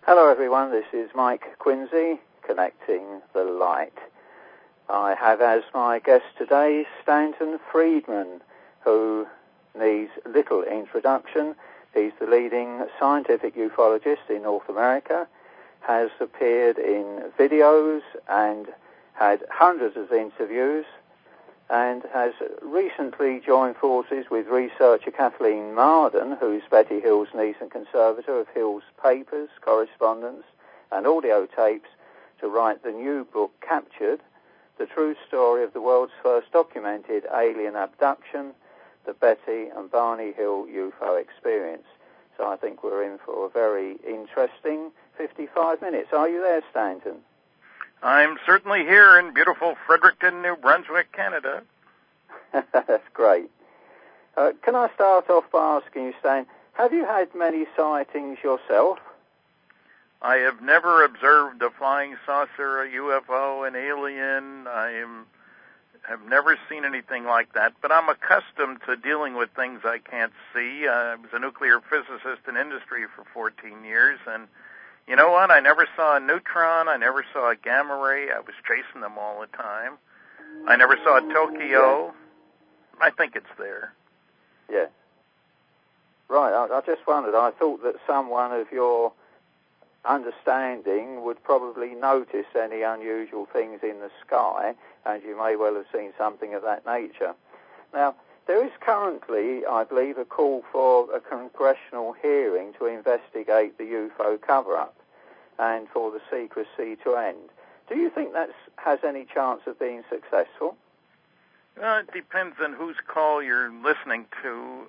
Hello everyone, this is Mike Quincy, Connecting the Light. I have as my guest today Stanton Friedman, who needs little introduction. He's the leading scientific ufologist in North America, has appeared in videos and had hundreds of interviews, and has recently joined forces with researcher Kathleen Marden, who's Betty Hill's niece and conservator of Hill's papers, correspondence, and audio tapes, to write the new book, Captured, the true story of the world's first documented alien abduction, the Betty and Barney Hill UFO experience. So I think we're in for a very interesting 55 minutes. Are you there, Stanton? I'm certainly here in beautiful Fredericton, New Brunswick, Canada. That's great. Can I start off by asking you, Stan, have you had many sightings yourself? I have never observed a flying saucer, a UFO, an alien. have never seen anything like that, but I'm accustomed to dealing with things I can't see. I was a nuclear physicist in industry for 14 years, and you know what? I never saw a neutron. I never saw a gamma ray. I was chasing them all the time. I never saw Tokyo. I think it's there. Yeah. Right. I just wondered. I thought that someone of your understanding would probably notice any unusual things in the sky, and you may well have seen something of that nature. Now, there is currently, I believe, a call for a congressional hearing to investigate the UFO cover-up and for the secrecy to end. Do you think that has any chance of being successful? Well, it depends on whose call you're listening to.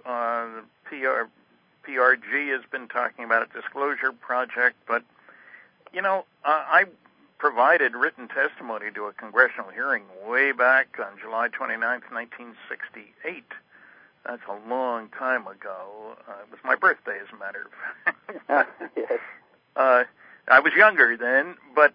PRG has been talking about a disclosure project, but, you know, I provided written testimony to a congressional hearing way back on July 29th, 1968. That's a long time ago. It was my birthday, as a matter of fact. Yes. I was younger then, but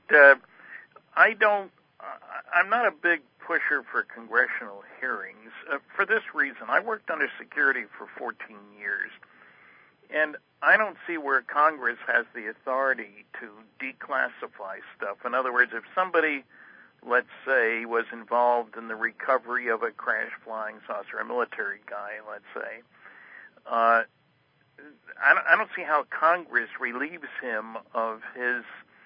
I'm not a big pusher for congressional hearings. For this reason, I worked under security for 14 years, and I don't see where Congress has the authority to declassify stuff. In other words, if somebody, let's say, was involved in the recovery of a crash flying saucer, a military guy, let's say, I don't see how Congress relieves him of his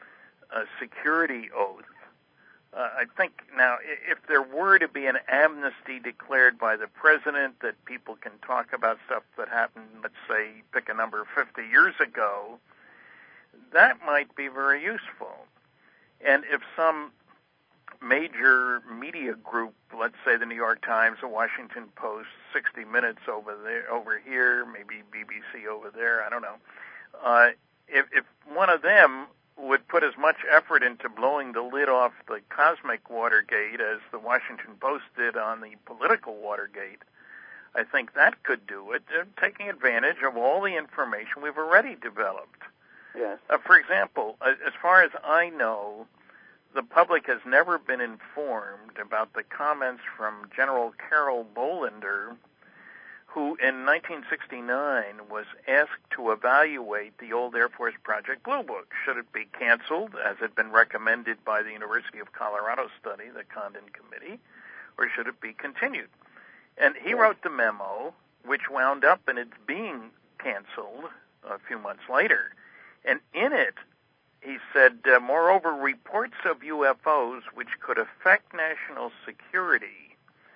security oath. I think now, if there were to be an amnesty declared by the president that people can talk about stuff that happened, let's say, pick a number 50 years ago, that might be very useful. And if some major media group, let's say the New York Times, the Washington Post, 60 Minutes over here, maybe BBC over there, I don't know, if one of them would put as much effort into blowing the lid off the cosmic Watergate as the Washington Post did on the political Watergate, I think that could do it. They're taking advantage of all the information we've already developed. Yes. For example, as far as I know, the public has never been informed about the comments from General Carol Bolender, who in 1969 was asked to evaluate the old Air Force Project Blue Book. Should it be canceled, as had been recommended by the University of Colorado study, the Condon Committee, or should it be continued? And he wrote the memo, which wound up in its being canceled a few months later. And in it, he said, moreover, reports of UFOs which could affect national security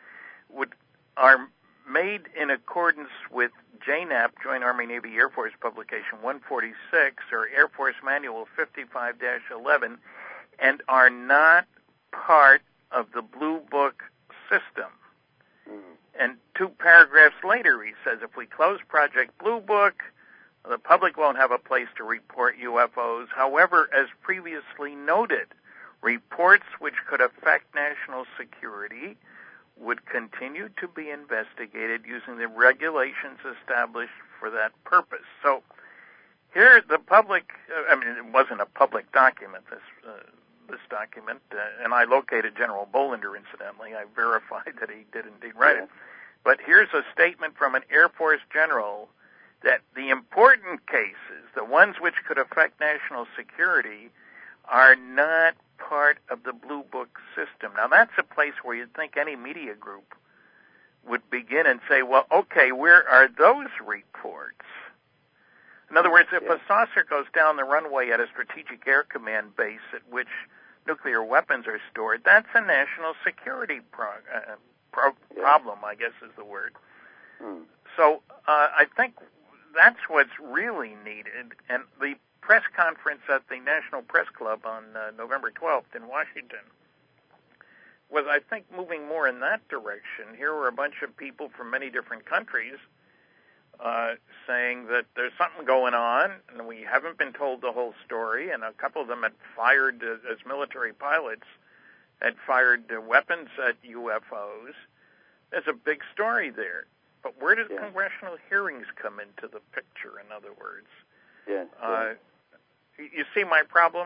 are made in accordance with JNAP, Joint Army Navy Air Force Publication 146, or Air Force Manual 55-11, and are not part of the Blue Book system. And 2 paragraphs later, he says, if we close Project Blue Book, the public won't have a place to report UFOs. However, as previously noted, reports which could affect national security would continue to be investigated using the regulations established for that purpose. So here the public, it wasn't a public document, this document, and I located General Bolender, incidentally. I verified that he did indeed write it. But here's a statement from an Air Force general that the important cases, the ones which could affect national security, are not part of the Blue Book system. Now, that's a place where you'd think any media group would begin and say, well, okay, where are those reports? In other words, if a saucer goes down the runway at a Strategic Air Command base at which nuclear weapons are stored, that's a national security problem, I guess is the word. So I think that's what's really needed. And the press conference at the National Press Club on November 12th in Washington was, I think, moving more in that direction. Here were a bunch of people from many different countries saying that there's something going on, and we haven't been told the whole story, and a couple of them had fired, as military pilots, had fired weapons at UFOs. There's a big story there. But where does congressional hearings come into the picture, in other words? You see my problem?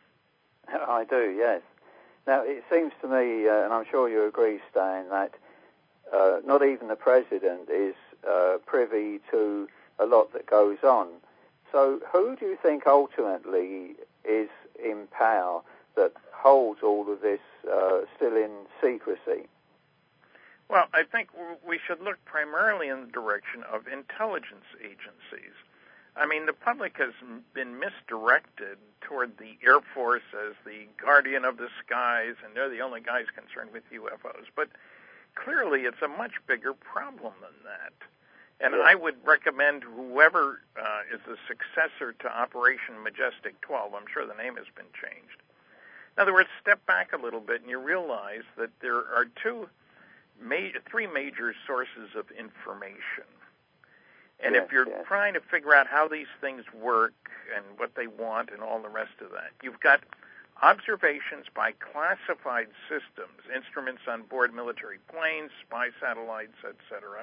I do, yes. Now, it seems to me, and I'm sure you agree, Stan, that not even the President is privy to a lot that goes on. So who do you think ultimately is in power that holds all of this still in secrecy? Well, I think we should look primarily in the direction of intelligence agencies. I mean, the public has been misdirected toward the Air Force as the guardian of the skies, and they're the only guys concerned with UFOs. But clearly, it's a much bigger problem than that. And I would recommend whoever is the successor to Operation Majestic 12, I'm sure the name has been changed. In other words, step back a little bit and you realize that there are three major sources of information. And if you're trying to figure out how these things work and what they want and all the rest of that, you've got observations by classified systems, instruments on board military planes, spy satellites, etc.,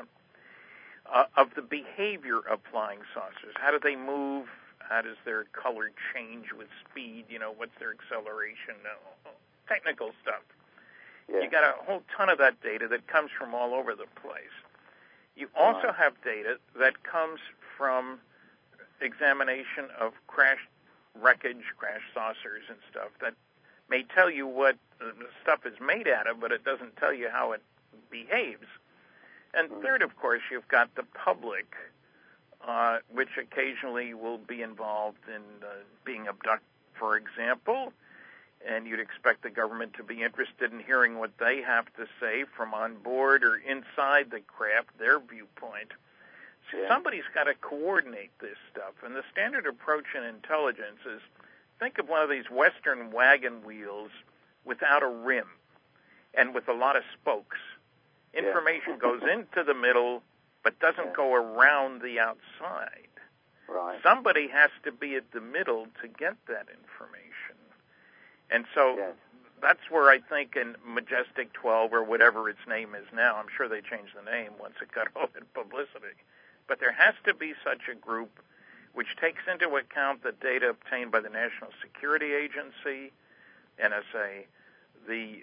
of the behavior of flying saucers. How do they move? How does their color change with speed? You know, what's their acceleration? Technical stuff. You got a whole ton of that data that comes from all over the place. You also have data that comes from examination of crash wreckage, crash saucers and stuff that may tell you what the stuff is made out of, but it doesn't tell you how it behaves. And third, of course, you've got the public, which occasionally will be involved in being abducted, for example, and you'd expect the government to be interested in hearing what they have to say from on board or inside the craft, their viewpoint. So somebody's got to coordinate this stuff. And the standard approach in intelligence is, think of one of these Western wagon wheels without a rim and with a lot of spokes. Information goes into the middle but doesn't go around the outside. Right. Somebody has to be at the middle to get that information. And so that's where I think in Majestic 12 or whatever its name is now, I'm sure they changed the name once it got all that publicity, but there has to be such a group which takes into account the data obtained by the National Security Agency, NSA, the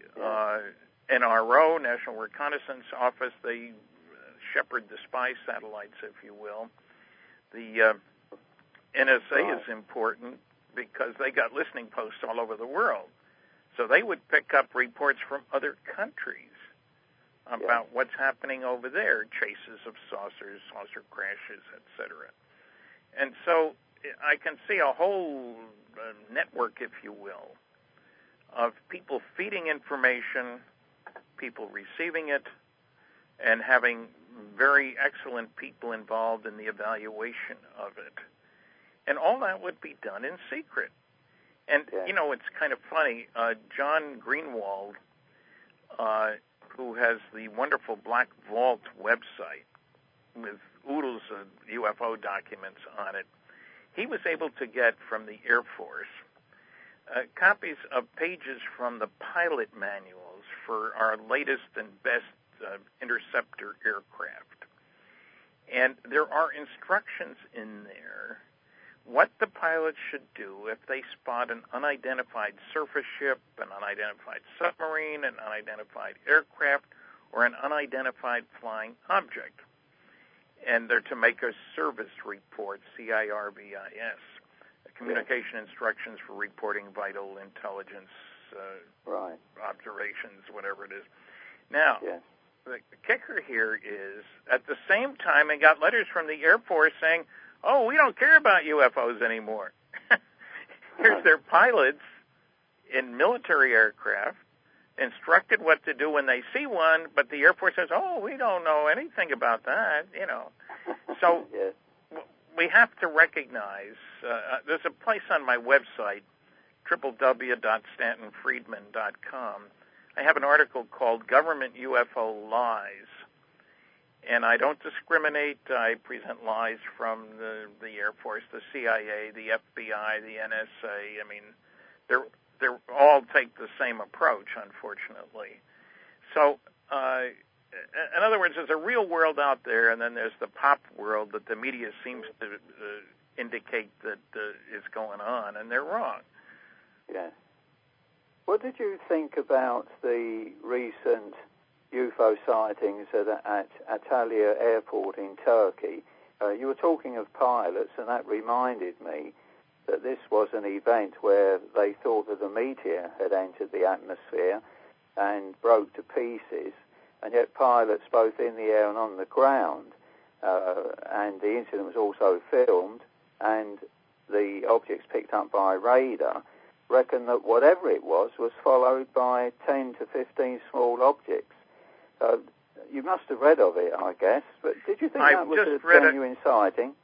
NRO, National Reconnaissance Office, they shepherd the spy satellites, if you will. The NSA is important because they got listening posts all over the world. So they would pick up reports from other countries about what's happening over there, chases of saucers, saucer crashes, etc. And so I can see a whole network, if you will, of people feeding information, people receiving it, and having very excellent people involved in the evaluation of it. And all that would be done in secret. And, you know, it's kind of funny. John Greenwald, who has the wonderful Black Vault website with oodles of UFO documents on it, he was able to get from the Air Force copies of pages from the pilot manuals for our latest and best interceptor aircraft. And there are instructions in there what the pilots should do if they spot an unidentified surface ship, an unidentified submarine, an unidentified aircraft, or an unidentified flying object. and they're to make a service report, CIRVIS, communication instructions for reporting vital intelligence observations, whatever it is. Now, the kicker here is, at the same time, I got letters from the Air Force saying, oh, we don't care about UFOs anymore. Here's their pilots in military aircraft instructed what to do when they see one, but the Air Force says, oh, we don't know anything about that, you know. So we have to recognize, there's a place on my website, www.stantonfriedman.com. I have an article called Government UFO Lies, and I don't discriminate. I present lies from the Air Force, the CIA, the FBI, the NSA. I mean, they're all take the same approach, unfortunately. So, in other words, there's a real world out there, and then there's the pop world that the media seems to indicate that is going on, and they're wrong. Yes. What did you think about the recent UFO sightings at Antalya Airport in Turkey? You were talking of pilots, and that reminded me that this was an event where they thought that a meteor had entered the atmosphere and broke to pieces, and yet pilots both in the air and on the ground, and the incident was also filmed, and the objects picked up by radar, reckon that whatever it was followed by 10 to 15 small objects. You must have read of it, I guess, but did you think that was a genuine sighting?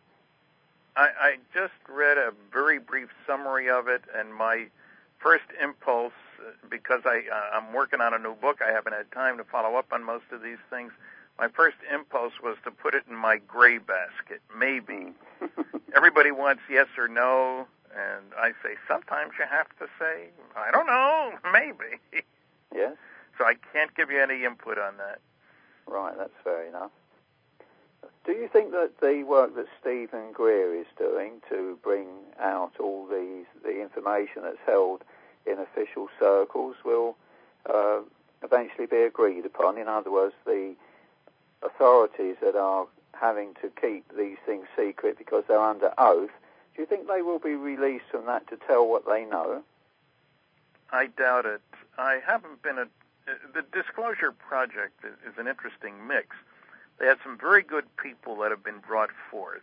I just read a very brief summary of it, and my first impulse, because I'm working on a new book, I haven't had time to follow up on most of these things, my first impulse was to put it in my gray basket, maybe. Everybody wants yes or no, and I say sometimes you have to say, I don't know, maybe. Yes. So I can't give you any input on that. Right, that's fair enough. Do you think that the work that Stephen Greer is doing to bring out all the information that's held in official circles will eventually be agreed upon? In other words, the authorities that are having to keep these things secret because they're under oath, do you think they will be released from that to tell what they know? I doubt it. I haven't been the Disclosure Project is an interesting mix. They had some very good people that have been brought forth.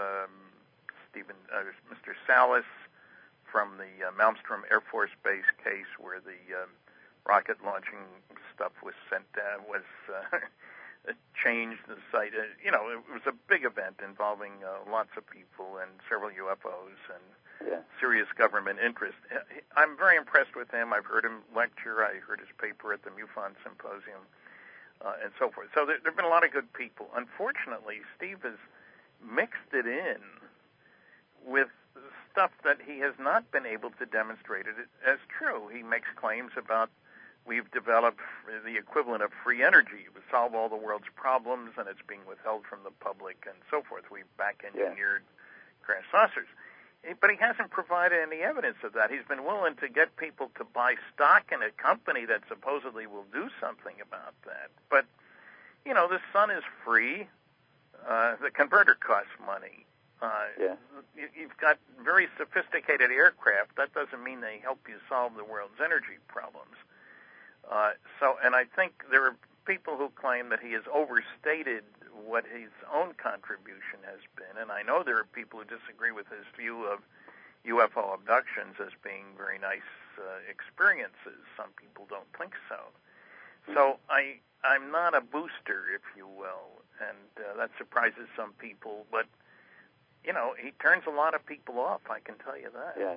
Mr. Salas from the Malmstrom Air Force Base case, where the rocket launching stuff was sent down, was changed the site. It was a big event involving lots of people and several UFOs and serious government interest. I'm very impressed with him. I've heard him lecture. I heard his paper at the MUFON Symposium. And so forth. So there have been a lot of good people. Unfortunately, Steve has mixed it in with stuff that he has not been able to demonstrate it as true. He makes claims about we've developed the equivalent of free energy. We solve all the world's problems, and it's being withheld from the public and so forth. We've back-engineered crash saucers. But he hasn't provided any evidence of that. He's been willing to get people to buy stock in a company that supposedly will do something about that. But, the sun is free. The converter costs money. You've got very sophisticated aircraft. That doesn't mean they help you solve the world's energy problems. And I think there are people who claim that he has overstated what his own contribution has been, and I know there are people who disagree with his view of UFO abductions as being very nice experiences. Some people don't think so. So I'm not a booster, if you will, and that surprises some people, but, he turns a lot of people off, I can tell you that. Yes.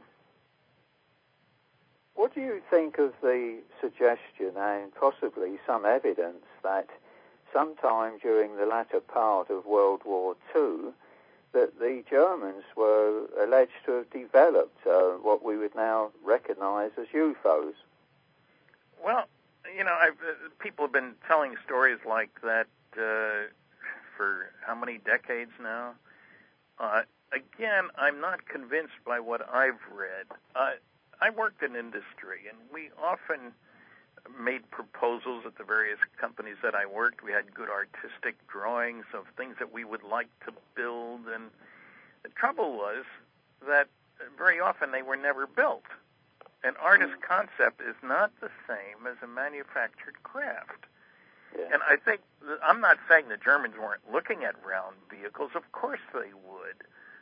What do you think of the suggestion and possibly some evidence that sometime during the latter part of World War II that the Germans were alleged to have developed what we would now recognize as UFOs? Well, people have been telling stories like that for how many decades now? Again, I'm not convinced by what I've read. I worked in industry, and we often made proposals at the various companies that I worked. We had good artistic drawings of things that we would like to build, and the trouble was that very often they were never built. An artist concept is not the same as a manufactured craft. Yeah. And I think, I'm not saying the Germans weren't looking at round vehicles. Of course they would.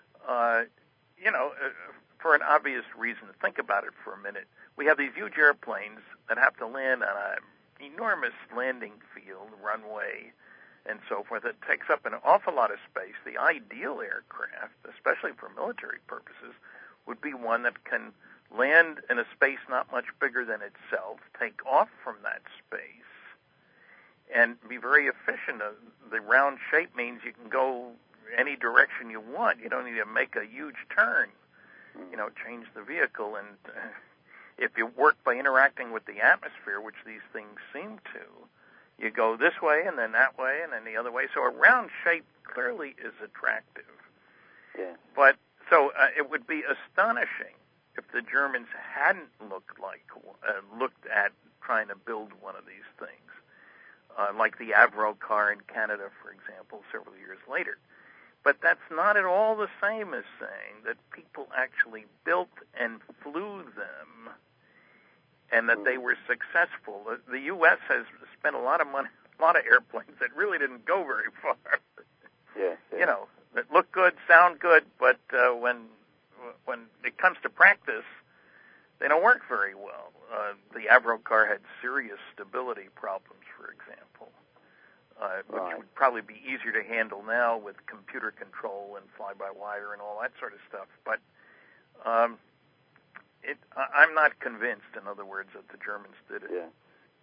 For an obvious reason. Think about it for a minute. We have these huge airplanes that have to land on an enormous landing field, runway, and so forth. It takes up an awful lot of space. The ideal aircraft, especially for military purposes, would be one that can land in a space not much bigger than itself, take off from that space, and be very efficient. The round shape means you can go any direction you want. You don't need to make a huge turn, change the vehicle. And if you work by interacting with the atmosphere, which these things seem to, you go this way and then that way and then the other way. So a round shape clearly is attractive. Yeah. But so it would be astonishing if the Germans hadn't looked at trying to build one of these things, like the Avro car in Canada, for example, several years later. But that's not at all the same as saying that people actually built and flew them and that they were successful. The U.S. has spent a lot of money, a lot of airplanes that really didn't go very far. Yeah. That look good, sound good, but when it comes to practice, they don't work very well. The Avro car had serious stability problems, for example, which would probably be easier to handle now with computer control and fly-by-wire and all that sort of stuff. But I'm not convinced, in other words, that the Germans did it. Yeah.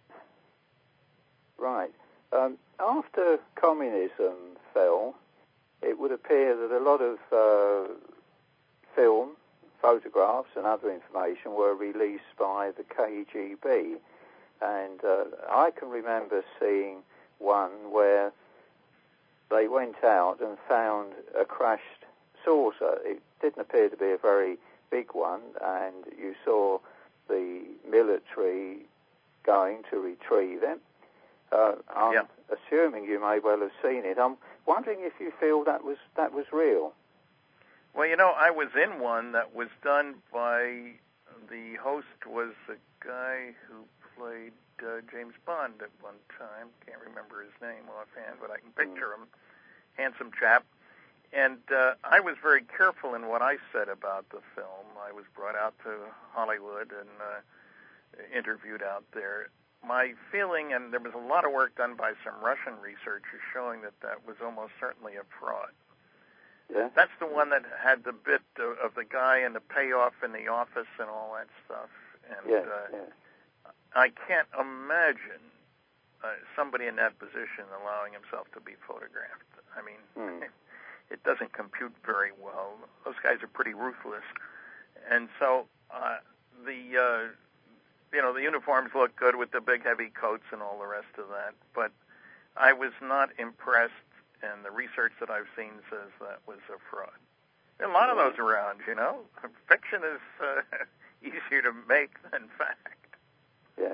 Right. After communism fell, it would appear that a lot of film, photographs and other information were released by the KGB. And I can remember seeing one where they went out and found a crashed saucer. It didn't appear to be a very big one, and you saw the military going to retrieve it. I'm assuming you may well have seen it. I'm wondering if you feel that was real. Well, I was in one that was done by, the host was a guy who played James Bond at one time. Can't remember his name offhand, but I can picture him. Handsome chap. And I was very careful in what I said about the film. I was brought out to Hollywood and interviewed out there. My feeling, and there was a lot of work done by some Russian researchers showing that was almost certainly a fraud. Yeah. That's the one that had the bit of the guy and the payoff in the office and all that stuff. And I can't imagine somebody in that position allowing himself to be photographed. I mean, it doesn't compute very well. Those guys are pretty ruthless. And so the uniforms look good with the big heavy coats and all the rest of that. But I was not impressed, and the research that I've seen says that was a fraud. There are a lot of those around, Fiction is easier to make than fact. Yes.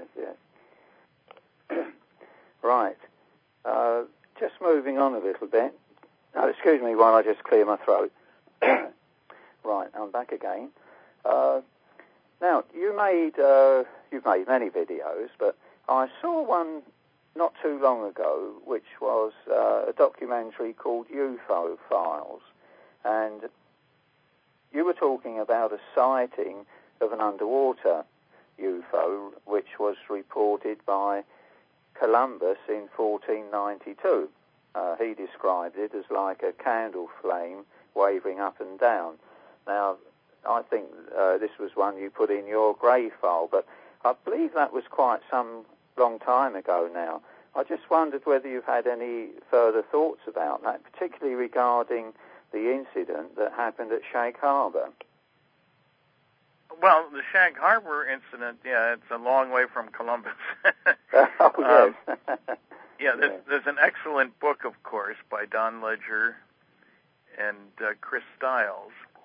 Right. Just moving on a little bit. Now, excuse me while I just clear my throat. Right, I'm back again. Now, you've made many videos, but I saw one not too long ago, which was a documentary called UFO Files, and you were talking about a sighting of an underwater UFO, which was reported by Columbus in 1492. He described it as like a candle flame wavering up and down. Now, I think this was one you put in your grey file, but I believe that was quite some long time ago now. I just wondered whether you've had any further thoughts about that, particularly regarding the incident that happened at Shag Harbor. Well, the Shag Harbor incident, it's a long way from Columbus. Oh, yes. There's an excellent book, of course, by Don Ledger and Chris Stiles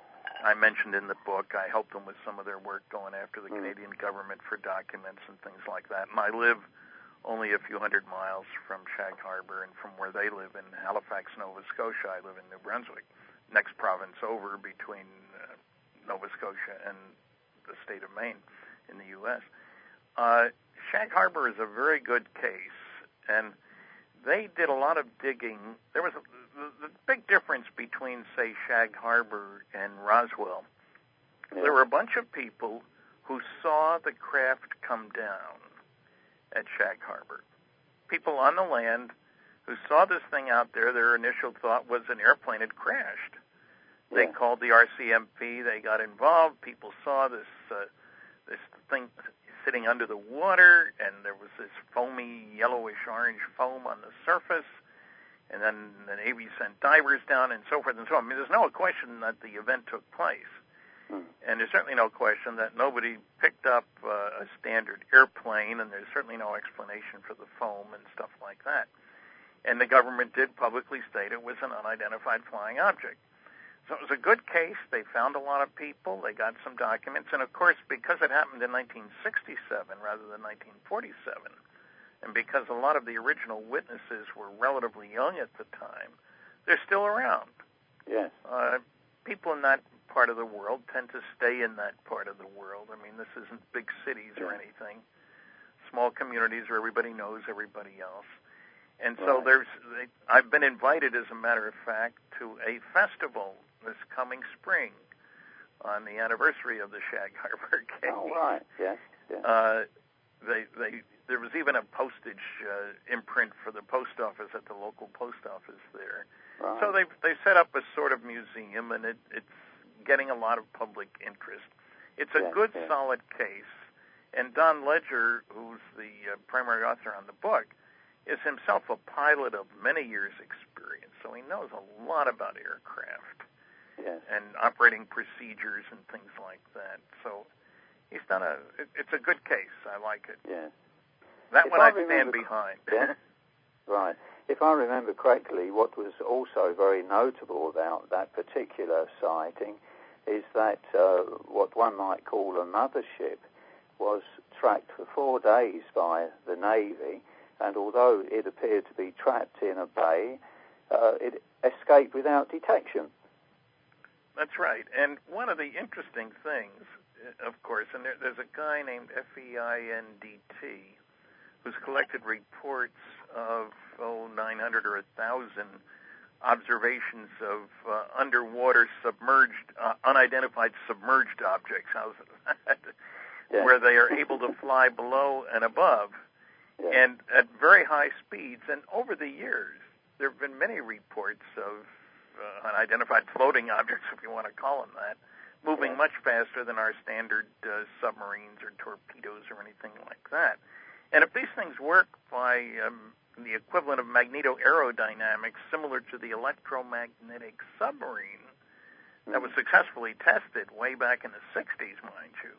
I mentioned in the book. I helped them with some of their work going after the Canadian government for documents and things like that. And I live only a few hundred miles from Shag Harbor, and from where they live in Halifax, Nova Scotia, I live in New Brunswick, next province over between Nova Scotia and the state of Maine in the U.S. Shag Harbor is a very good case, and they did a lot of digging. There was the big difference between, say, Shag Harbor and Roswell. Yeah. There were a bunch of people who saw the craft come down at Shag Harbor. People on the land who saw this thing out there, their initial thought was an airplane had crashed. They called the RCMP. They got involved. People saw this thing sitting under the water, and there was this foamy, yellowish-orange foam on the surface. And then the Navy sent divers down and so forth and so on. I mean, there's no question that the event took place. And there's certainly no question that nobody picked up a standard airplane, and there's certainly no explanation for the foam and stuff like that. And the government did publicly state it was an unidentified flying object. So it was a good case. They found a lot of people. They got some documents. And, of course, because it happened in 1967 rather than 1947, and because a lot of the original witnesses were relatively young at the time, they're still around. Yes. People in that part of the world tend to stay in that part of the world. I mean, this isn't big cities or anything. Small communities where everybody knows everybody else. And so I've been invited, as a matter of fact, to a festival this coming spring on the anniversary of the Shag Harbor case. Oh, right, yes. There was even a postage imprint for the post office at the local post office there. Right. So they set up a sort of museum, and it's getting a lot of public interest. It's a good, solid case. And Don Ledger, who's the primary author on the book, is himself a pilot of many years' experience, so he knows a lot about aircraft and operating procedures and things like that. So he's done it's a good case. I like it. Yeah. That one I stand behind. Yeah. Right. If I remember correctly, what was also very notable about that particular sighting is that what one might call a mothership was tracked for 4 days by the Navy, and although it appeared to be trapped in a bay, it escaped without detection. That's right. And one of the interesting things, of course, and there's a guy named FEINDT who's collected reports of 900 or 1,000 observations of underwater submerged, unidentified submerged objects. How's that? Yeah. Where they are able to fly below and above, and at very high speeds. And over the years, there have been many reports of unidentified floating objects, if you want to call them that, moving much faster than our standard submarines or torpedoes or anything like that. And if these things work by the equivalent of magnetoaerodynamics, similar to the electromagnetic submarine that was successfully tested way back in the 60s, mind you,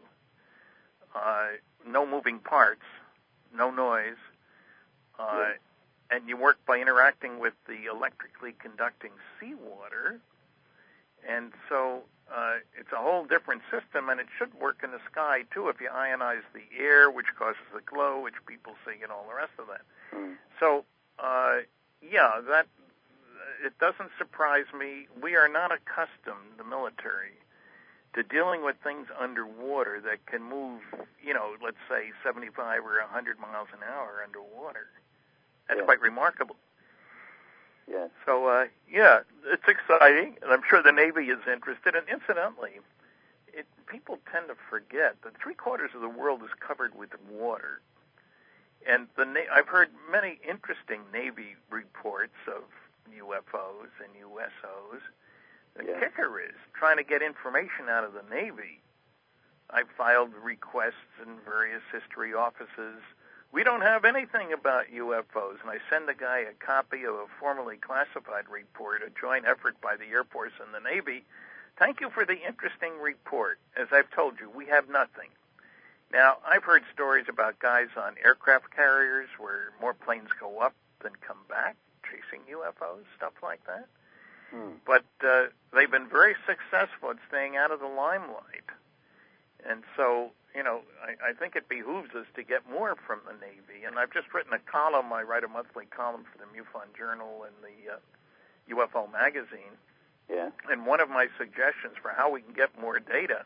no moving parts, no noise, and you work by interacting with the electrically conducting seawater, and so it's a whole different system, and it should work in the sky, too, if you ionize the air, which causes the glow, which people see, and all the rest of that. So, that it doesn't surprise me. We are not accustomed, the military, to dealing with things underwater that can move, let's say 75 or 100 miles an hour underwater. That's quite remarkable. Yeah. So, it's exciting, and I'm sure the Navy is interested. And incidentally, people tend to forget that 3/4 of the world is covered with water. And I've heard many interesting Navy reports of UFOs and USOs. The kicker is trying to get information out of the Navy. I've filed requests in various history offices. We don't have anything about UFOs, and I send the guy a copy of a formally classified report, a joint effort by the Air Force and the Navy. Thank you for the interesting report. As I've told you, we have nothing. Now, I've heard stories about guys on aircraft carriers where more planes go up than come back, chasing UFOs, stuff like that. But they've been very successful at staying out of the limelight. And so, I think it behooves us to get more from the Navy. And I've just written a column. I write a monthly column for the MUFON Journal and the UFO Magazine. Yeah. And one of my suggestions for how we can get more data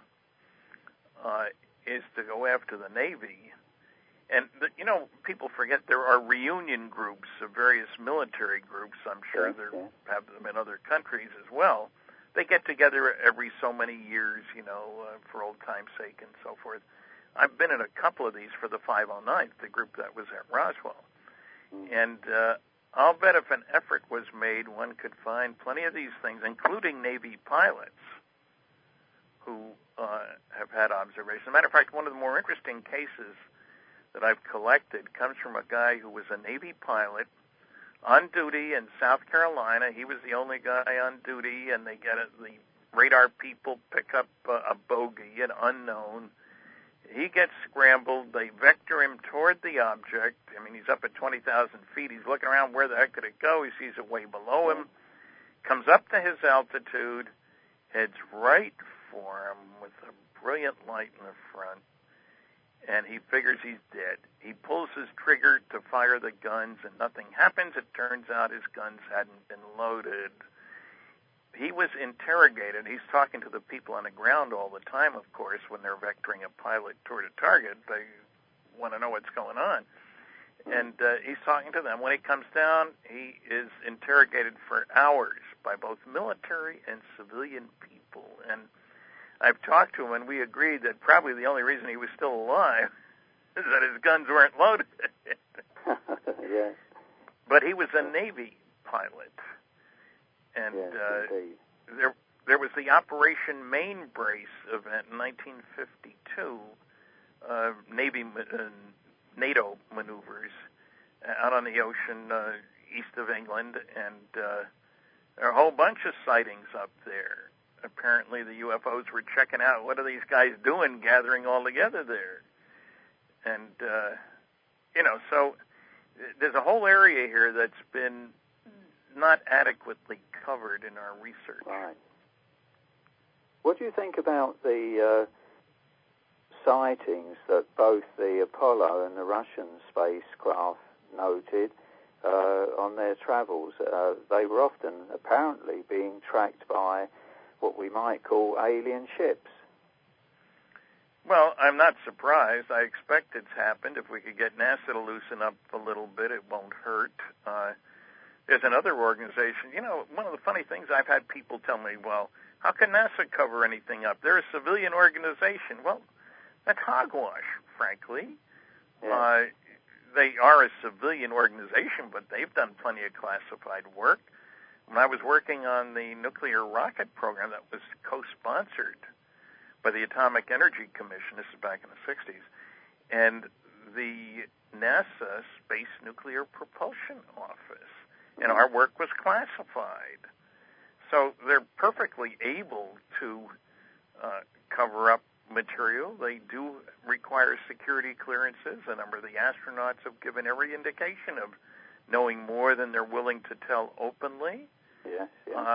is to go after the Navy. And, people forget there are reunion groups of various military groups. I'm sure there have them in other countries as well. They get together every so many years, for old time's sake and so forth. I've been in a couple of these for the 509th, the group that was at Roswell. And I'll bet if an effort was made, one could find plenty of these things, including Navy pilots who have had observations. As a matter of fact, one of the more interesting cases that I've collected comes from a guy who was a Navy pilot on duty in South Carolina. He was the only guy on duty, and the radar people pick up a bogey, an unknown. He gets scrambled. They vector him toward the object. I mean, he's up at 20,000 feet. He's looking around, where the heck could it go? He sees it way below him, comes up to his altitude, heads right for him with a brilliant light in the front, and he figures he's dead. He pulls his trigger to fire the guns, and nothing happens. It turns out his guns hadn't been loaded. He was interrogated. He's talking to the people on the ground all the time, of course. When they're vectoring a pilot toward a target, they want to know what's going on. And he's talking to them. When he comes down, he is interrogated for hours by both military and civilian people. And I've talked to him, and we agreed that probably the only reason he was still alive is that his guns weren't loaded. Yeah. But he was a Navy pilot. And there was the Operation Mainbrace event in 1952, NATO maneuvers out on the ocean east of England, and there are a whole bunch of sightings up there. Apparently the UFOs were checking out, what are these guys doing gathering all together there? And, so there's a whole area here that's been not adequately covered in our research. Right. What do you think about the sightings that both the Apollo and the Russian spacecraft noted on their travels? They were often apparently being tracked by what we might call alien ships. Well, I'm not surprised. I expect it's happened. If we could get NASA to loosen up a little bit, it won't hurt. There's another organization. One of the funny things, I've had people tell me, well, how can NASA cover anything up? They're a civilian organization. Well, that's hogwash, frankly. Yeah. They are a civilian organization, but they've done plenty of classified work. When I was working on the nuclear rocket program that was co-sponsored by the Atomic Energy Commission, this is back in the 60s, and the NASA Space Nuclear Propulsion Office, and our work was classified. So they're perfectly able to cover up material. They do require security clearances. A number of the astronauts have given every indication of knowing more than they're willing to tell openly. Yes.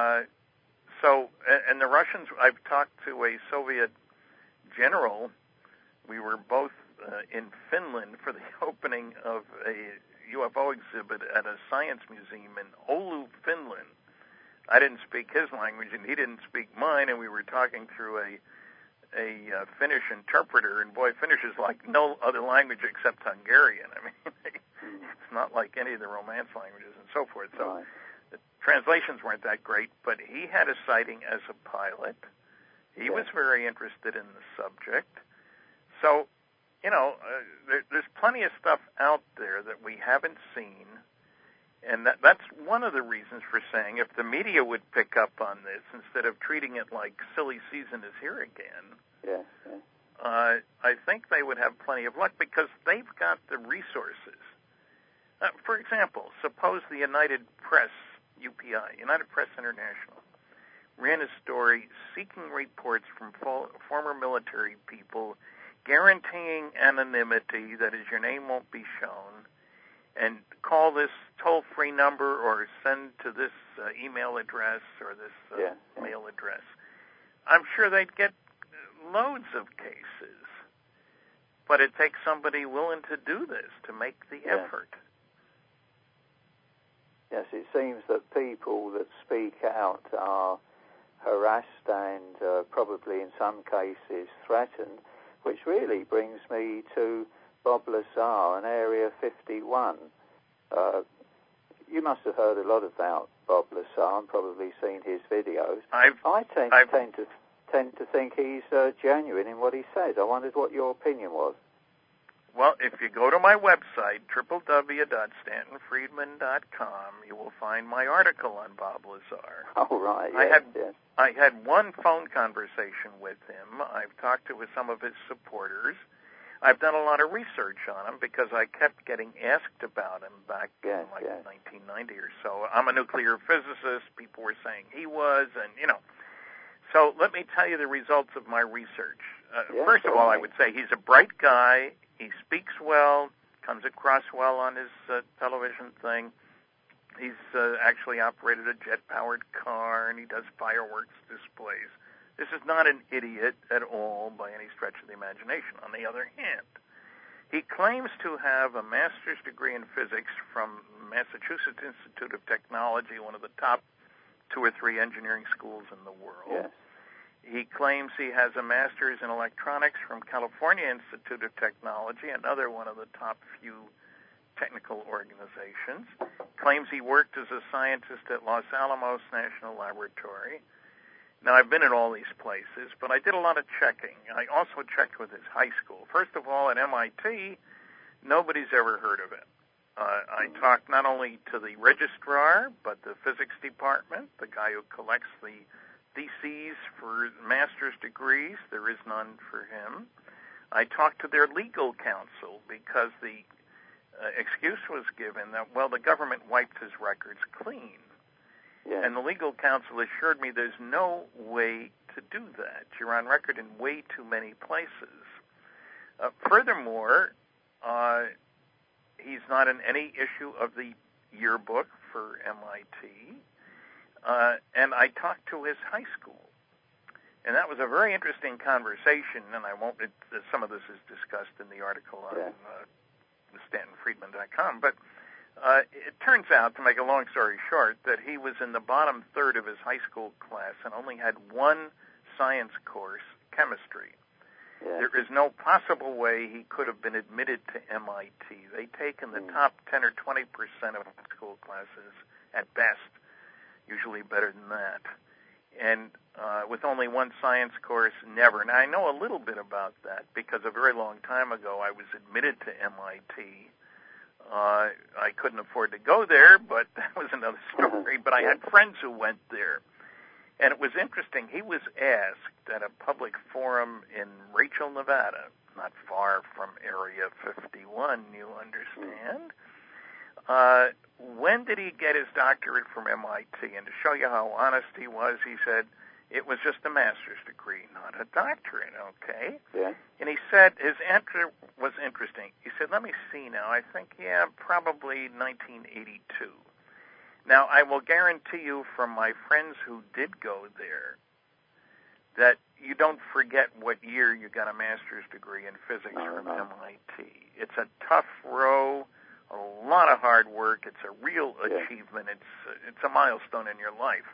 And the Russians, I've talked to a Soviet general. We were both in Finland for the opening of a UFO exhibit at a science museum in Oulu, Finland. I didn't speak his language, and he didn't speak mine, and we were talking through a Finnish interpreter, and boy, Finnish is like no other language except Hungarian. I mean, it's not like any of the Romance languages and so forth. So right. The translations weren't that great, but he had a sighting as a pilot. He was very interested in the subject. So, there's plenty of stuff out there that we haven't seen, and that's one of the reasons for saying if the media would pick up on this instead of treating it like silly season is here again, I think they would have plenty of luck because they've got the resources. For example, suppose the United Press, UPI, United Press International, ran a story seeking reports from former military people guaranteeing anonymity, that is, your name won't be shown, and call this toll-free number or send to this email address or this mail address, I'm sure they'd get loads of cases. But it takes somebody willing to do this, to make the effort. Yes, it seems that people that speak out are harassed and probably in some cases threatened, which really brings me to Bob Lazar and Area 51. You must have heard a lot about Bob Lazar and probably seen his videos. I tend to think he's genuine in what he says. I wondered what your opinion was. Well, if you go to my website, www.stantonfriedman.com, you will find my article on Bob Lazar. Oh, right. I had one phone conversation with him. I've talked to some of his supporters. I've done a lot of research on him because I kept getting asked about him back in 1990 or so. I'm a nuclear physicist. People were saying he was, and, So let me tell you the results of my research. First of all, I would say he's a bright guy. He speaks well, comes across well on his television thing. He's actually operated a jet-powered car, and he does fireworks displays. This is not an idiot at all by any stretch of the imagination. On the other hand, he claims to have a master's degree in physics from Massachusetts Institute of Technology, one of the top 2 or 3 engineering schools in the world. Yes. He claims he has a master's in electronics from California Institute of Technology, another one of the top few technical organizations. Claims he worked as a scientist at Los Alamos National Laboratory. Now, I've been at all these places, but I did a lot of checking. I also checked with his high school. First of all, at MIT, nobody's ever heard of it. I talked not only to the registrar, but the physics department, the guy who collects the theses for master's degrees. There is none for him. I talked to their legal counsel because the excuse was given that, well, the government wiped his records clean. Yeah. And the legal counsel assured me there's no way to do that. You're on record in way too many places. Furthermore, he's not in any issue of the yearbook for MIT. And I talked to his high school. And that was a very interesting conversation, and some of this is discussed in the article on StantonFriedman.com. But it turns out, to make a long story short, that he was in the bottom third of his high school class and only had one science course, chemistry. Yeah. There is no possible way he could have been admitted to MIT. They take in the top 10 or 20% of high school classes at best, usually better than that. And with only one science course, never. Now, I know a little bit about that because a very long time ago I was admitted to MIT. I couldn't afford to go there, but that was another story. But I had friends who went there. And it was interesting. He was asked at a public forum in Rachel, Nevada, not far from Area 51, you understand. When did he get his doctorate from MIT? And to show you how honest he was, he said, it was just a master's degree, not a doctorate, okay? Yeah. And he said his answer was interesting. He said, let me see now. I think, probably 1982. Now, I will guarantee you from my friends who did go there that you don't forget what year you got a master's degree in physics from MIT. It's a tough row, a lot of hard work. It's a real achievement. It's a milestone in your life.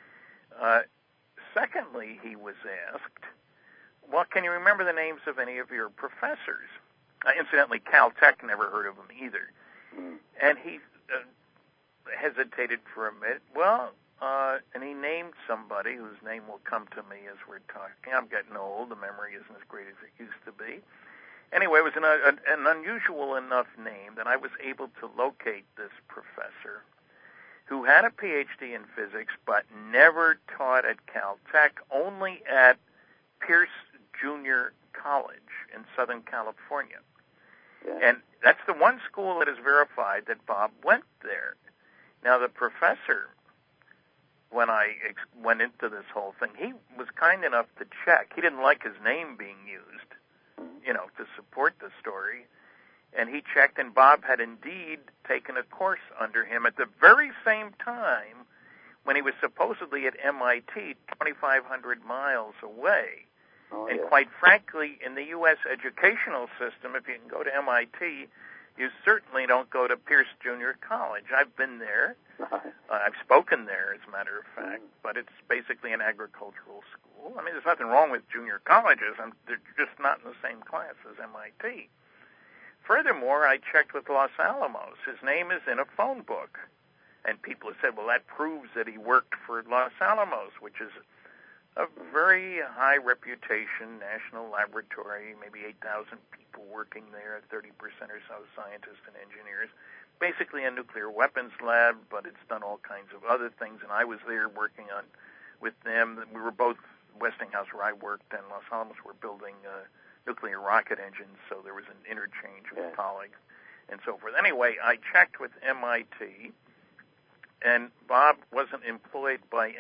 Secondly, he was asked, well, can you remember the names of any of your professors? Incidentally, Caltech never heard of them either. And he hesitated for a minute. Well, and he named somebody whose name will come to me as we're talking. I'm getting old. The memory isn't as great as it used to be. Anyway, it was an unusual enough name that I was able to locate this professor who had a PhD in physics but never taught at Caltech, only at Pierce Junior College in Southern California. Yeah. And that's the one school that is verified that Bob went there. Now, the professor, when I went into this whole thing, he was kind enough to check. He didn't like his name being used, to support the story. And he checked, and Bob had indeed taken a course under him at the very same time when he was supposedly at MIT, 2,500 miles away. Oh, and yeah. quite frankly, in the U.S. educational system, if you can go to MIT, you certainly don't go to Pierce Junior College. I've been there. I've spoken there, as a matter of fact, but it's basically an agricultural school. I mean, there's nothing wrong with junior colleges. They're just not in the same class as MIT. Furthermore, I checked with Los Alamos. His name is in a phone book. And people have said, well, that proves that he worked for Los Alamos, which is a very high reputation national laboratory, maybe 8,000 people working there, 30% or so scientists and engineers. Basically a nuclear weapons lab, but it's done all kinds of other things. And I was there working on with them. We were both, Westinghouse, where I worked, and Los Alamos were building nuclear rocket engines, so there was an interchange with colleagues and so forth. Anyway, I checked with MIT. And Bob wasn't employed by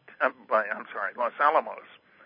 Los Alamos.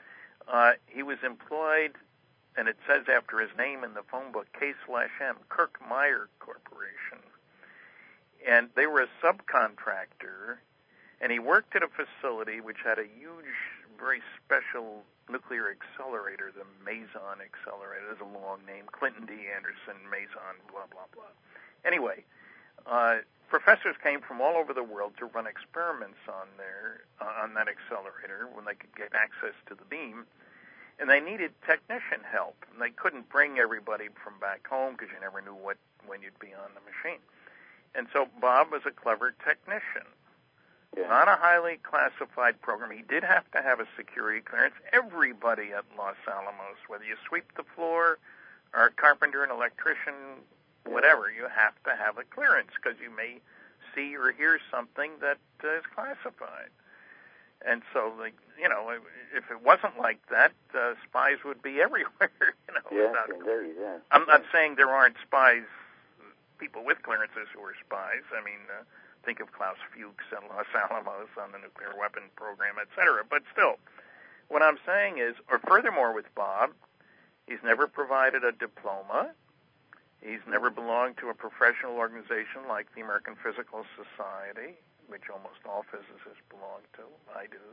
He was employed, and it says after his name in the phone book, K/M, Kirk Meyer Corporation. And they were a subcontractor, and he worked at a facility which had a huge, very special nuclear accelerator, the Mason accelerator. There's a long name, Clinton D. Anderson, Mason, blah, blah, blah. Anyway, professors came from all over the world to run experiments on that accelerator when they could get access to the beam, and they needed technician help. And they couldn't bring everybody from back home because you never knew when you'd be on the machine. And so Bob was a clever technician. Yeah. Not a highly classified program. He did have to have a security clearance. Everybody at Los Alamos, whether you sweep the floor or a carpenter, an electrician, whatever, you have to have a clearance because you may see or hear something that is classified. And so, if it wasn't like that, spies would be everywhere. Yes, indeed, yeah. I'm not saying there aren't spies, people with clearances who are spies. I mean, think of Klaus Fuchs and Los Alamos on the nuclear weapon program, etc. But still, what I'm saying is, or furthermore with Bob, he's never provided a diploma. He's never belonged to a professional organization like the American Physical Society, which almost all physicists belong to. I do.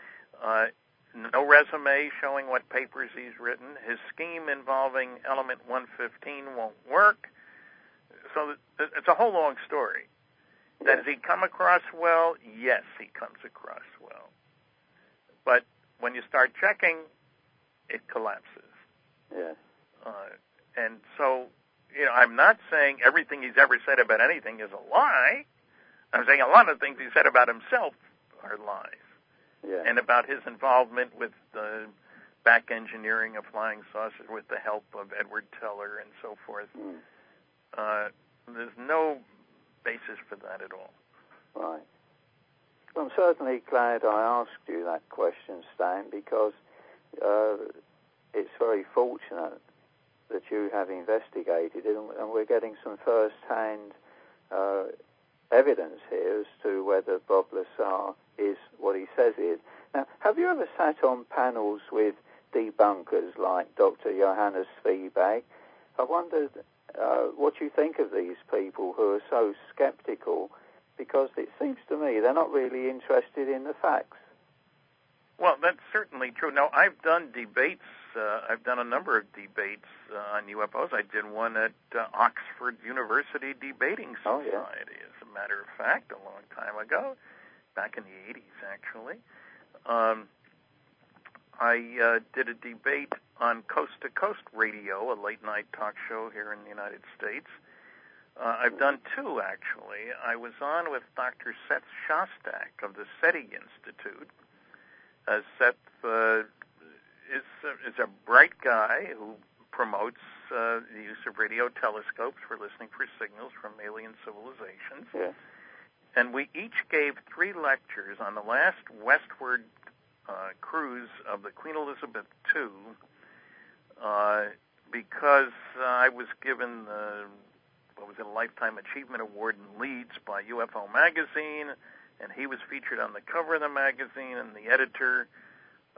No resume showing what papers he's written. His scheme involving element 115 won't work. So it's a whole long story. Does he come across well? Yes, he comes across well. But when you start checking, it collapses. Yes. And so, I'm not saying everything he's ever said about anything is a lie. I'm saying a lot of things he said about himself are lies. Yeah. And about his involvement with the back engineering of flying saucers with the help of Edward Teller and so forth. There's no basis for that at all. Right. Well, I'm certainly glad I asked you that question, Stan, because it's very fortunate that you have investigated it, and we're getting some first-hand evidence here as to whether Bob Lazar is what he says he is. Now, have you ever sat on panels with debunkers like Dr. Johannes Svebag? I wondered what you think of these people who are so skeptical, because it seems to me they're not really interested in the facts. Well, that's certainly true. Now, I've done debates. I've done a number of debates on UFOs. I did one at Oxford University Debating Society, as a matter of fact, a long time ago, back in the 80s, actually. I did a debate on Coast to Coast Radio, a late-night talk show here in the United States. I've done two, actually. I was on with Dr. Seth Shostak of the SETI Institute. Seth is a bright guy who promotes the use of radio telescopes for listening for signals from alien civilizations. Yeah. And we each gave 3 lectures on the last westward cruise of the Queen Elizabeth II because I was given a Lifetime Achievement Award in Leeds by UFO Magazine, and he was featured on the cover of the magazine, and the editor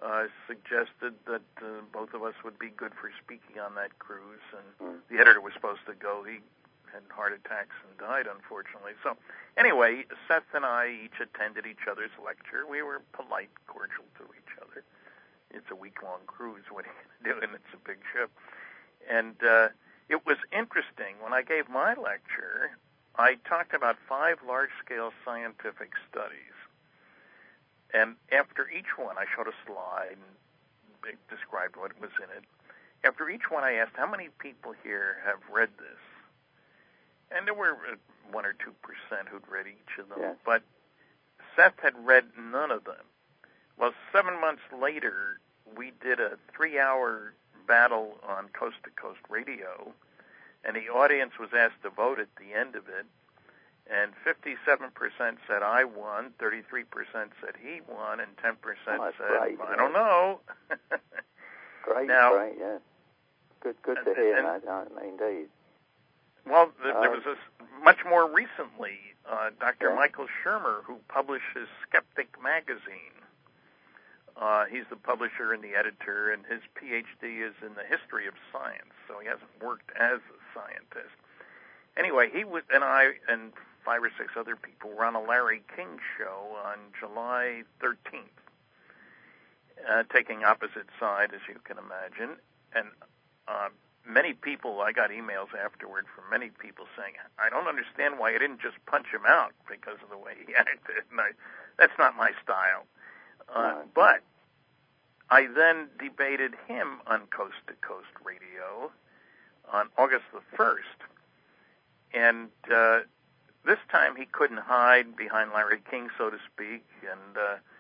suggested that both of us would be good for speaking on that cruise, and the editor was supposed to go. He had heart attacks and died, unfortunately. So anyway, Seth and I each attended each other's lecture. We were polite, cordial to each other. It's a week-long cruise. What are you going to do? And it's a big ship. And it was interesting. When I gave my lecture, I talked about 5 large-scale scientific studies. And after each one, I showed a slide and described what was in it. After each one, I asked, how many people here have read this? And there were 1 or 2% who'd read each of them. Yeah. But Seth had read none of them. Well, 7 months later, we did a 3-hour battle on Coast to Coast Radio, and the audience was asked to vote at the end of it. And 57% said I won, 33% said he won, and 10% said, great, I don't know. Great, now, great, yeah. Good to hear that, indeed. Well, there was this much more recently, Dr. Michael Shermer, who publishes Skeptic magazine. He's the publisher and the editor, and his PhD is in the history of science, so he hasn't worked as a scientist. Anyway, he was, and I and 5 or 6 other people were on a Larry King show on July 13th, taking opposite side, as you can imagine. And many people, I got emails afterward from many people saying, I don't understand why you didn't just punch him out because of the way he acted. And that's not my style. But I then debated him on Coast to Coast Radio on August the 1st. And this time he couldn't hide behind Larry King, so to speak. And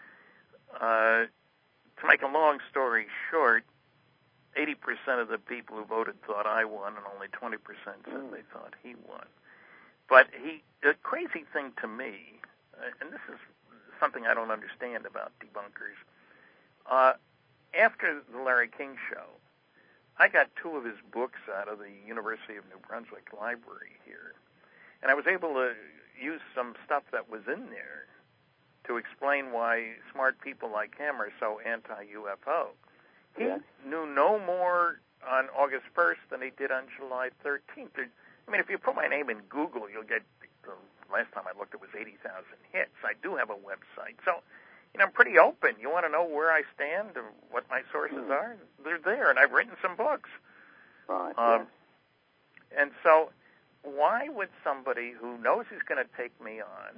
to make a long story short, 80% of the people who voted thought I won, and only 20% said they thought he won. But the crazy thing to me, and this is something I don't understand about debunkers, after the Larry King show, I got 2 of his books out of the University of New Brunswick library here, and I was able to use some stuff that was in there to explain why smart people like him are so anti-UFO. He knew no more on August 1st than he did on July 13th. I mean, if you put my name in Google, you'll get, the last time I looked, it was 80,000 hits. I do have a website. So, I'm pretty open. You want to know where I stand or what my sources are? They're there, and I've written some books. Right. And so why would somebody who knows he's going to take me on,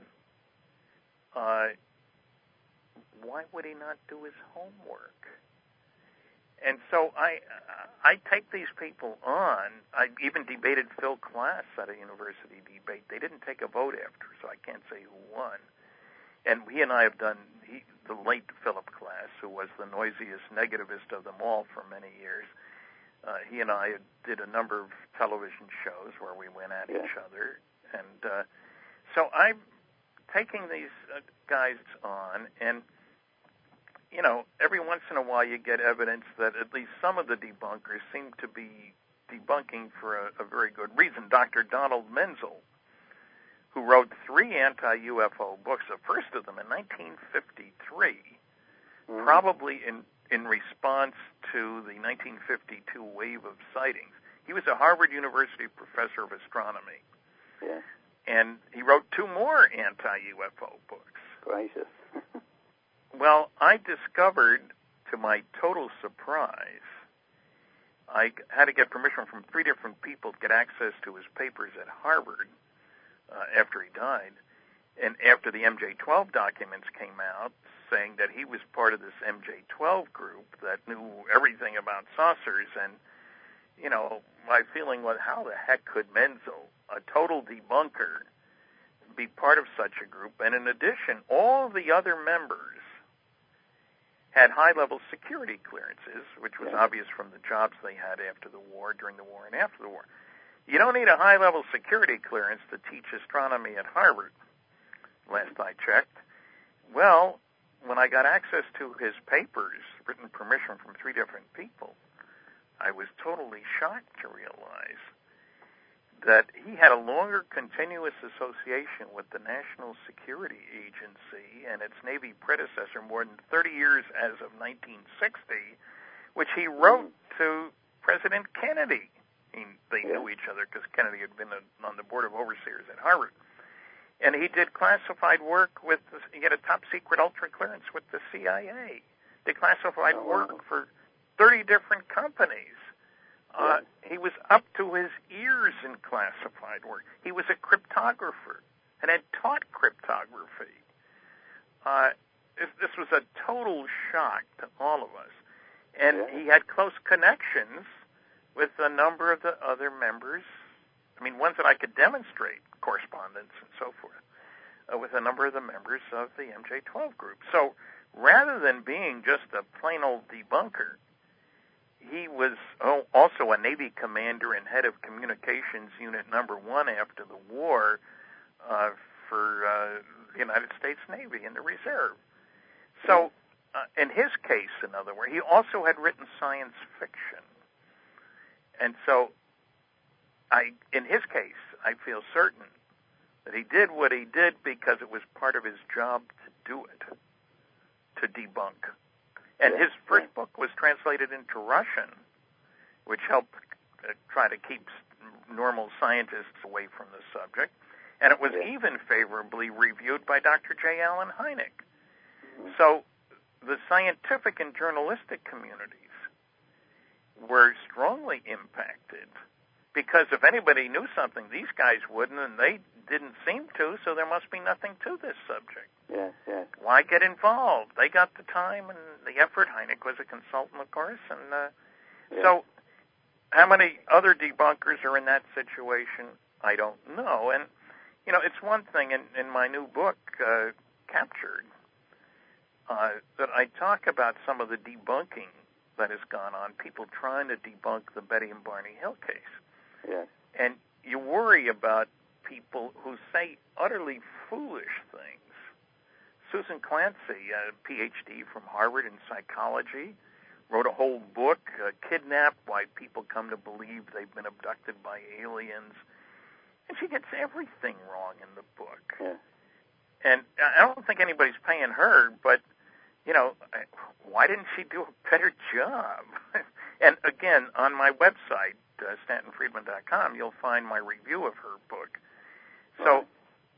why would he not do his homework? And so I take these people on. I even debated Phil Klass at a university debate. They didn't take a vote after, so I can't say who won. And he and I have done, the late Philip Klass, who was the noisiest negativist of them all for many years, he and I did a number of television shows where we went at each other. And so I'm taking these guys on, and every once in a while you get evidence that at least some of the debunkers seem to be debunking for a very good reason. Dr. Donald Menzel, who wrote 3 anti-UFO books, the first of them in 1953, probably in response to the 1952 wave of sightings. He was a Harvard University professor of astronomy. Yeah. And he wrote 2 more anti-UFO books. Gracious. Well, I discovered, to my total surprise, I had to get permission from 3 different people to get access to his papers at Harvard after he died. And after the MJ-12 documents came out, saying that he was part of this MJ-12 group that knew everything about saucers, and, my feeling was, how the heck could Menzel, a total debunker, be part of such a group? And in addition, all the other members had high-level security clearances, which was obvious from the jobs they had after the war, during the war, and after the war. You don't need a high-level security clearance to teach astronomy at Harvard, last I checked. Well, when I got access to his papers, written permission from 3 different people, I was totally shocked to realize that he had a longer continuous association with the National Security Agency and its Navy predecessor more than 30 years as of 1960, which he wrote to President Kennedy. They knew each other because Kennedy had been on the Board of Overseers at Harvard. And he did classified work he had a top-secret ultra-clearance with the CIA. Did classified work for 30 different companies. He was up to his ears in classified work. He was a cryptographer and had taught cryptography. This was a total shock to all of us. And he had close connections with a number of the other members, ones that I could demonstrate, correspondence and so forth, with a number of the members of the MJ-12 group. So rather than being just a plain old debunker, he was also a Navy commander and head of Communications Unit Number 1 after the war for the United States Navy in the Reserve. So in his case, in other words, he also had written science fiction. And so in his case, I feel certain that he did what he did because it was part of his job to do it, to debunk. And his first book was translated into Russian, which helped try to keep normal scientists away from the subject. And it was even favorably reviewed by Dr. J. Allen Hynek. So the scientific and journalistic communities were strongly impacted because if anybody knew something, these guys wouldn't, and they didn't seem to, so there must be nothing to this subject. Yes. Why get involved? They got the time and the effort. Hynek was a consultant, of course, and so how many other debunkers are in that situation? I don't know. And, it's one thing in my new book, Captured, that I talk about some of the debunking that has gone on, people trying to debunk the Betty and Barney Hill case. Yes. And you worry about people who say utterly foolish things. Susan Clancy, a PhD from Harvard in psychology, wrote a whole book, Kidnapped, Why People Come to Believe They've Been Abducted by Aliens. And she gets everything wrong in the book. Yeah. And I don't think anybody's paying her, but, why didn't she do a better job? And again, on my website, StantonFriedman.com, you'll find my review of her book. So,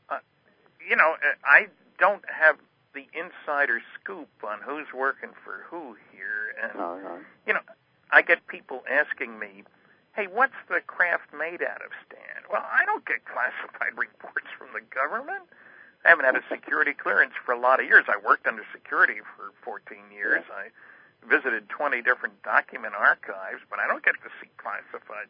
I don't have the insider scoop on who's working for who here. And, I get people asking me, hey, what's the craft made out of, Stan? Well, I don't get classified reports from the government. I haven't had a security clearance for a lot of years. I worked under security for 14 years. I visited 20 different document archives, but I don't get to see classified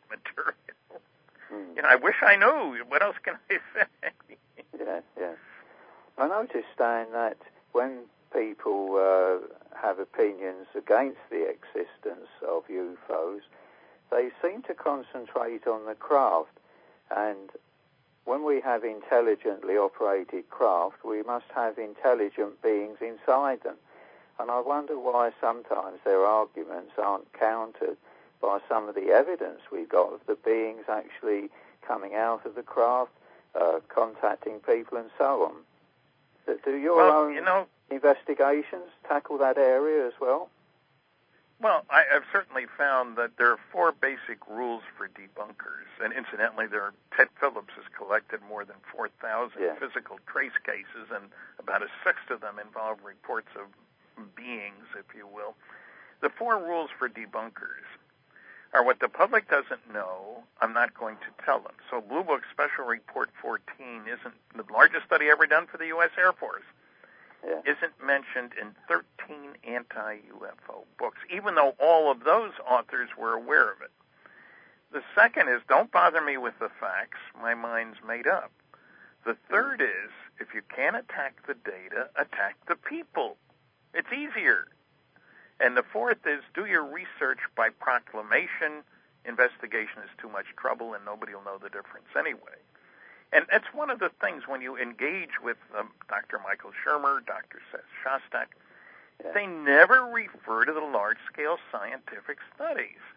material. I wish I knew. What else can I say? Yeah. I noticed, Stan, that when people have opinions against the existence of UFOs, they seem to concentrate on the craft. And when we have intelligently operated craft, we must have intelligent beings inside them. And I wonder why sometimes their arguments aren't countered by some of the evidence we've got of the beings actually coming out of the craft, contacting people and so on. Do your own investigations tackle that area as well? Well, I've certainly found that there are 4 basic rules for debunkers. And incidentally, Ted Phillips has collected more than 4,000 physical trace cases, and about a sixth of them involve reports of beings, if you will. The 4 rules for debunkers are what the public doesn't know, I'm not going to tell them. So Blue Book Special Report 14 isn't the largest study ever done for the U.S. Air Force. Isn't mentioned in 13 anti-UFO books, even though all of those authors were aware of it. The second is, don't bother me with the facts. My mind's made up. The third is, if you can't attack the data, attack the people. It's easier. And the fourth is, do your research by proclamation. Investigation is too much trouble, and nobody will know the difference anyway. And that's one of the things when you engage with Dr. Michael Shermer, Dr. Seth Shostak, they never refer to the large-scale scientific studies.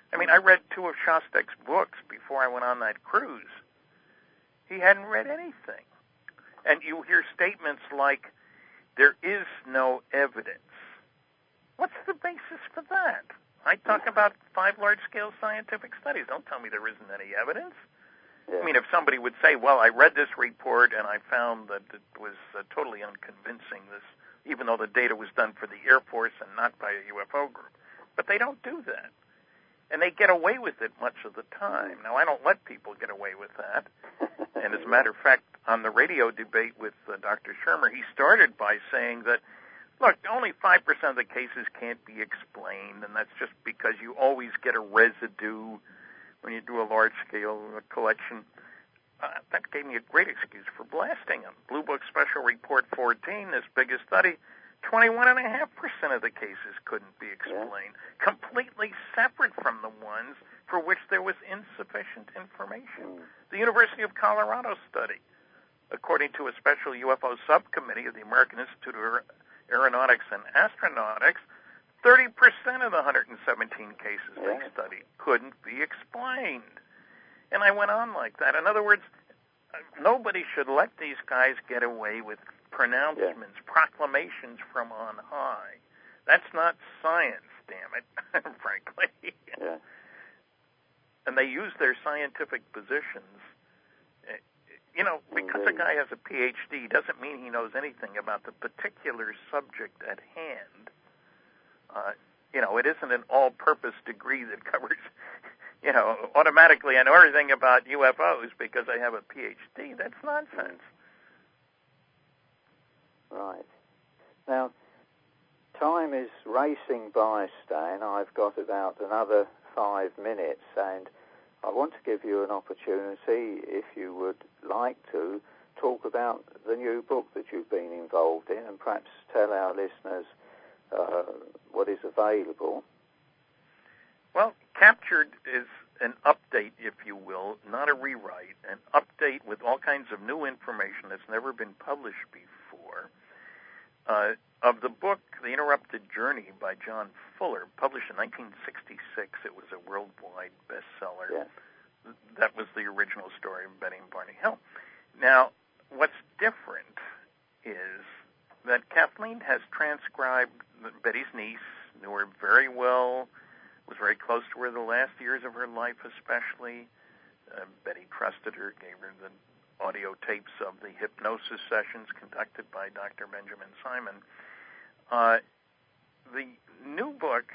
I mean, I read 2 of Shostak's books before I went on that cruise. He hadn't read anything. And you hear statements like, there is no evidence. What's the basis for that? I talk about 5 large-scale scientific studies. Don't tell me there isn't any evidence. Yeah. I mean, if somebody would say, well, I read this report and I found that it was totally unconvincing, even though the data was done for the Air Force and not by a UFO group. But they don't do that. And they get away with it much of the time. Now, I don't let people get away with that. And as a matter of fact, on the radio debate with Dr. Shermer, he started by saying that, look, only 5% of the cases can't be explained, and that's just because you always get a residue when you do a large-scale collection. That gave me a great excuse for blasting him. Blue Book Special Report 14, this biggest study, 21.5% of the cases couldn't be explained, completely separate from the ones for which there was insufficient information. The University of Colorado study, according to a special UFO subcommittee of the American Institute of Aeronautics and Astronautics, 30% of the 117 cases they studied couldn't be explained. And I went on like that. In other words, nobody should let these guys get away with pronouncements, proclamations from on high. That's not science, damn it, frankly. Yeah. And they use their scientific positions. You know, because a guy has a PhD doesn't mean he knows anything about the particular subject at hand. You know, it isn't an all-purpose degree that covers, you know, automatically I know everything about UFOs because I have a PhD. That's nonsense. Right. Now, time is racing by, Stan. I've got about another 5 minutes, and I want to give you an opportunity, if you would like to, talk about the new book that you've been involved in and perhaps tell our listeners what is available. Well, Captured is an update, if you will, not a rewrite, an update with all kinds of new information that's never been published before. Of the book, The Interrupted Journey by John Fuller, published in 1966, it was a worldwide bestseller. Yes. That was the original story of Betty and Barney Hill. Now, what's different is that Kathleen has transcribed Betty's niece, knew her very well, was very close to her the last years of her life especially. Betty trusted her, gave her the audio tapes of the hypnosis sessions conducted by Dr. Benjamin Simon. The new book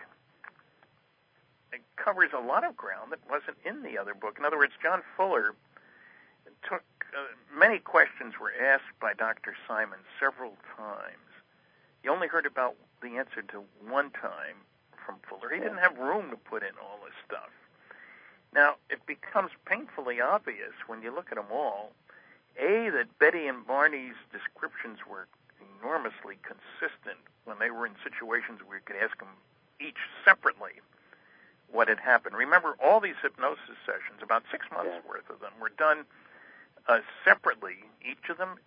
covers a lot of ground that wasn't in the other book. In other words, John Fuller took many questions were asked by Dr. Simon several times. You only heard about the answer to one time from Fuller. He didn't have room to put in all this stuff. Now, it becomes painfully obvious when you look at them all, A, that Betty and Barney's descriptions were enormously consistent when they were in situations where you could ask them each separately what had happened. Remember, all these hypnosis sessions, about 6 months worth of them, were done separately, each of them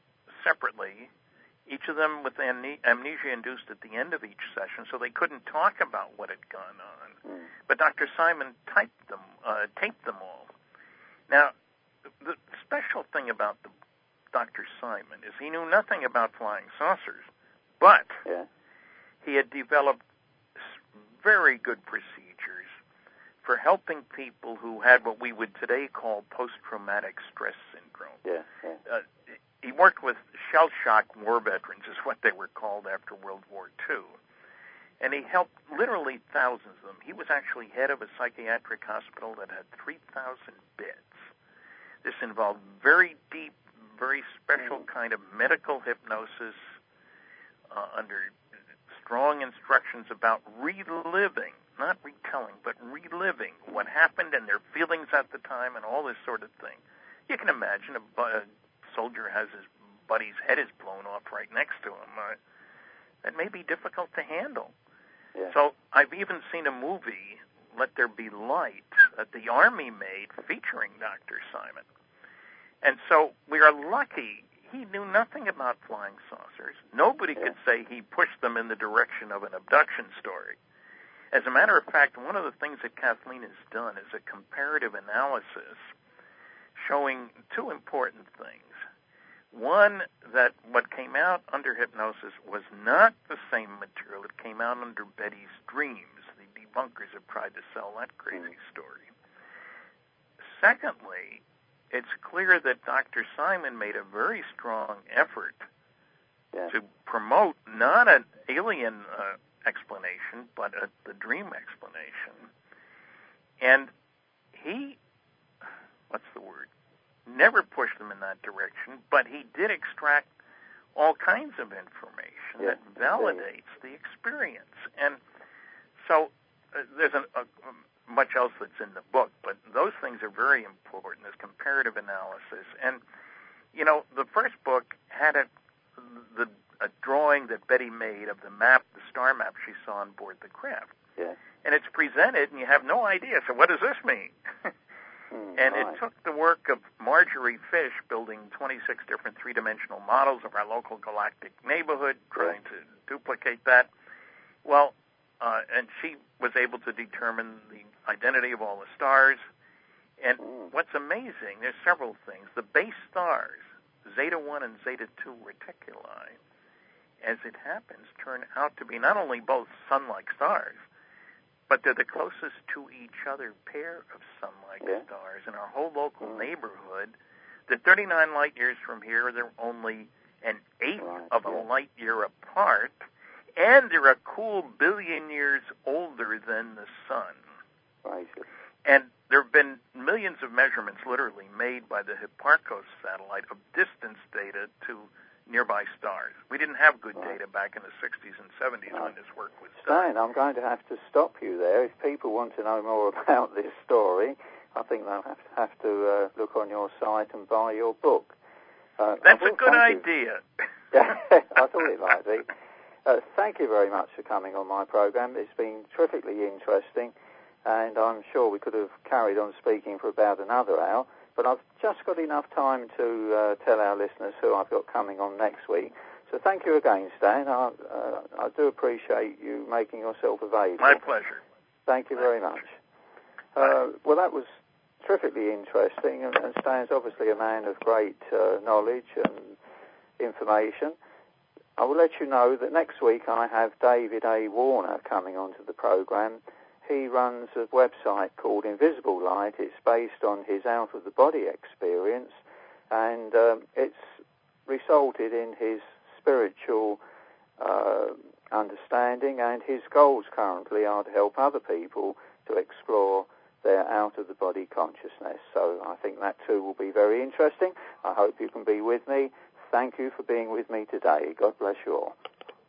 with amnesia induced at the end of each session, so they couldn't talk about what had gone on. But Dr. Simon taped them all. Now, the special thing about Dr. Simon is he knew nothing about flying saucers, but he had developed very good procedures for helping people who had what we would today call post-traumatic stress syndrome. He worked with shell-shock war veterans, is what they were called after World War II. And he helped literally thousands of them. He was actually head of a psychiatric hospital that had 3,000 beds. This involved very deep, very special kind of medical hypnosis under strong instructions about reliving, not retelling, but reliving what happened and their feelings at the time and all this sort of thing. You can imagine a soldier has his buddy's head is blown off right next to him. That may be difficult to handle. So I've even seen a movie, Let There Be Light, that the Army made featuring Dr. Simon. And so we are lucky. He knew nothing about flying saucers. Nobody could say he pushed them in the direction of an abduction story. As a matter of fact, one of the things that Kathleen has done is a comparative analysis showing two important things. One, that what came out under hypnosis was not the same material that came out under Betty's dreams. The debunkers have tried to sell that crazy story. Secondly, it's clear that Dr. Simon made a very strong effort to promote not an alien explanation, but the dream explanation. And he, never pushed them in that direction, but he did extract all kinds of information that validates the experience. And so there's much else that's in the book, but those things are very important, this comparative analysis. And, you know, the first book had a drawing that Betty made of the map, the star map she saw on board the craft. Yeah. And it's presented, and you have no idea. So what does this mean? And it took the work of Marjorie Fish building 26 different three-dimensional models of our local galactic neighborhood, trying to duplicate that. Well, and she was able to determine the identity of all the stars. And what's amazing, there's several things. The base stars, Zeta 1 and Zeta 2 Reticuli, as it happens, turn out to be not only both sun-like stars, but they're the closest to each other pair of sun-like stars. In our whole local neighborhood, they're 39 light years from here. They're only an eighth of a light year apart, and they're a cool billion years older than the sun. Right. And there have been millions of measurements literally made by the Hipparcos satellite of distance data to nearby stars. We didn't have good data back in the 60s and 70s when this work was done. Stan, I'm going to have to stop you there. If people want to know more about this story, I think they'll have to look on your site and buy your book. That's a good idea. Yeah, I thought it might be. Thank you very much for coming on my program. It's been terrifically interesting, and I'm sure we could have carried on speaking for about another hour. But I've just got enough time to tell our listeners who I've got coming on next week. So thank you again, Stan. I do appreciate you making yourself available. My pleasure. Thank you very much. Well, that was terrifically interesting, and Stan's obviously a man of great knowledge and information. I will let you know that next week I have David A. Warner coming onto the program. He runs a website called Invisible Light. It's based on his out-of-the-body experience, and it's resulted in his spiritual understanding, and his goals currently are to help other people to explore their out-of-the-body consciousness. So I think that too will be very interesting. I hope you can be with me. Thank you for being with me today. God bless you all.